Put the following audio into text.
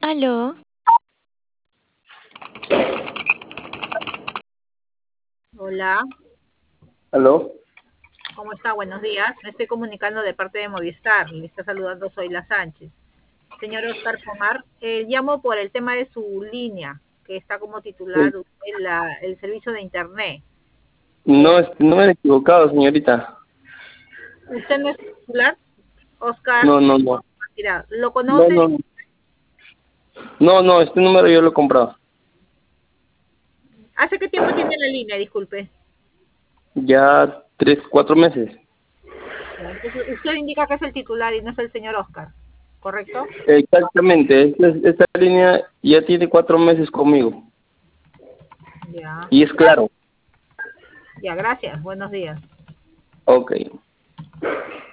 Aló, Hola, ¿Aló? ¿cómo está? Buenos días. Me estoy comunicando de parte de Movistar. Le está saludando Zoila Sánchez. Señor Oscar Pomar, llamo por el tema de su línea, que está como titular Sí. el servicio de Internet. No, no me he equivocado, señorita. ¿Usted no es titular? Oscar, No, no, no. mira, ¿lo No, conoce? no. No, no, este número yo lo he comprado. ¿Hace qué tiempo tiene la línea? Disculpe. Ya 3, 4 meses. Ya, entonces, usted indica que es el titular y no es el señor Oscar, ¿correcto? Exactamente. Esta línea ya tiene 4 meses conmigo. Ya. Y es claro. Ya, gracias. Buenos días. Ok.